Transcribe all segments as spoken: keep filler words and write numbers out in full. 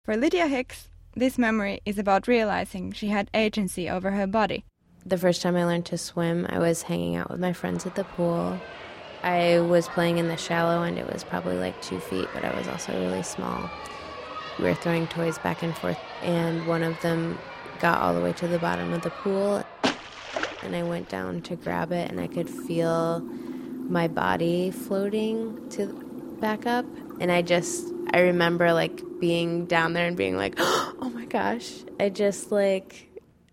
For Lydia Hicks, this memory is about realizing she had agency over her body. The first time I learned to swim, I was hanging out with my friends at the pool. I was playing in the shallow end. It was probably like two feet, but I was also really small. We were throwing toys back and forth, and one of them got all the way to the bottom of the pool, and I went down to grab it, and I could feel my body floating to back up. And I just, I remember like being down there and being like, oh my gosh, I just like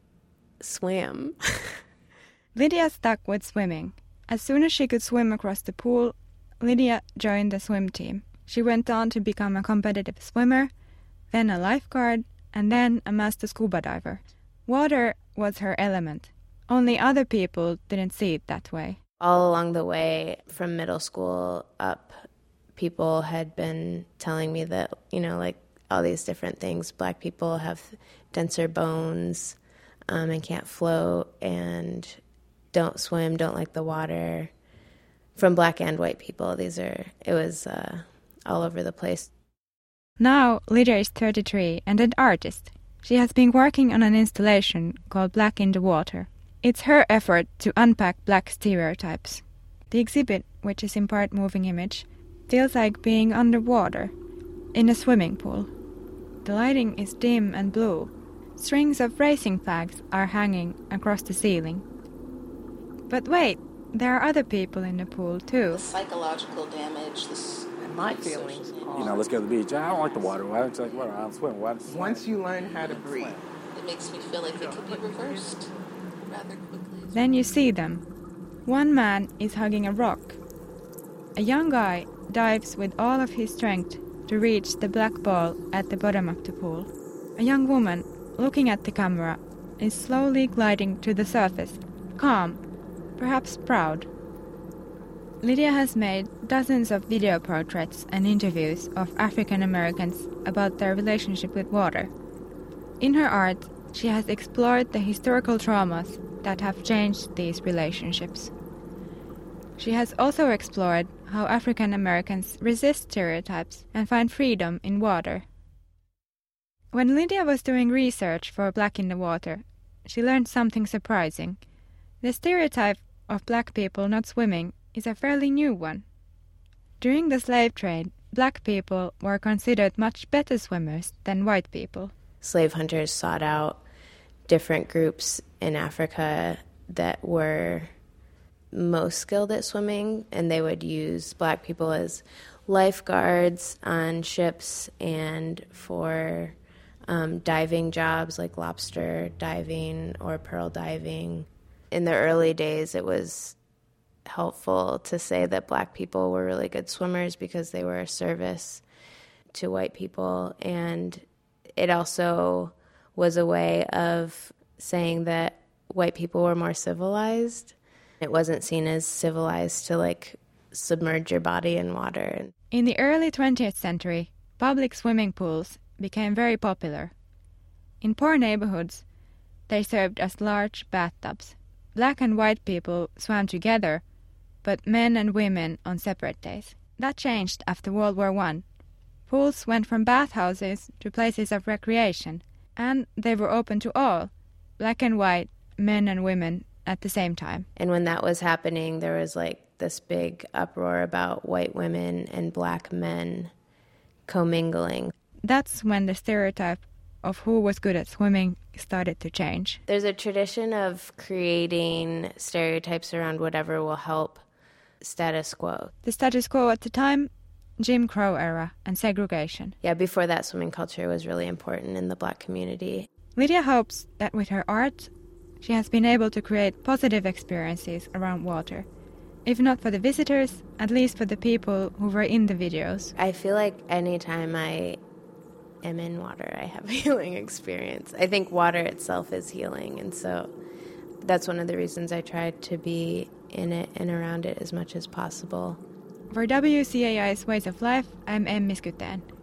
swam. Lydia stuck with swimming. As soon as she could swim across the pool, Lydia joined the swim team. She went on to become a competitive swimmer, then a lifeguard, and then a master scuba diver. Water was her element. Only other people didn't see it that way. All along the way, from middle school up, people had been telling me that, you know, like all these different things. Black people have denser bones um, and can't float and don't swim, don't like the water. From black and white people, these are, it was uh, all over the place. Now, Lydia is thirty-three and an artist. She has been working on an installation called Black in the Water. It's her effort to unpack black stereotypes. The exhibit, which is in part moving image, feels like being underwater, in a swimming pool. The lighting is dim and blue. Strings of racing flags are hanging across the ceiling. But wait, there are other people in the pool too. The psychological damage, this and my feelings. You know, let's go to the beach. I don't like the water. Why don't you like water? I don't swim. Why don't you swim? Once you learn how to breathe, it makes me feel like it could be reversed rather quickly. Then you see them. One man is hugging a rock. A young guy dives with all of his strength to reach the black ball at the bottom of the pool. A young woman, looking at the camera, is slowly gliding to the surface, calm, perhaps proud. Lydia has made dozens of video portraits and interviews of African Americans about their relationship with water. In her art, she has explored the historical traumas that have changed these relationships. She has also explored how African Americans resist stereotypes and find freedom in water. When Lydia was doing research for Black in the Water, she learned something surprising. The stereotype of black people not swimming is a fairly new one. During the slave trade, black people were considered much better swimmers than white people. Slave hunters sought out different groups in Africa that were most skilled at swimming, and they would use black people as lifeguards on ships and for um, diving jobs like lobster diving or pearl diving. In the early days, it was helpful to say that black people were really good swimmers because they were a service to white people, and it also was a way of saying that white people were more civilized. It wasn't seen as civilized to, like, submerge your body in water. In the early twentieth century, public swimming pools became very popular. In poor neighborhoods, they served as large bathtubs. Black and white people swam together, but men and women on separate days. That changed after World War One. Pools went from bathhouses to places of recreation, and they were open to all, black and white, men and women, at the same time. And when that was happening, there was like this big uproar about white women and black men commingling. That's when the stereotype of who was good at swimming started to change. There's a tradition of creating stereotypes around whatever will help status quo. The status quo at the time, Jim Crow era and segregation. Yeah, before that, swimming culture was really important in the black community. Lydia hopes that with her art, she has been able to create positive experiences around water. If not for the visitors, at least for the people who were in the videos. I feel like anytime I am in water, I have a healing experience. I think water itself is healing, and so that's one of the reasons I try to be in it and around it as much as possible. For W C A I's Ways of Life, I'm Emmi Skytén.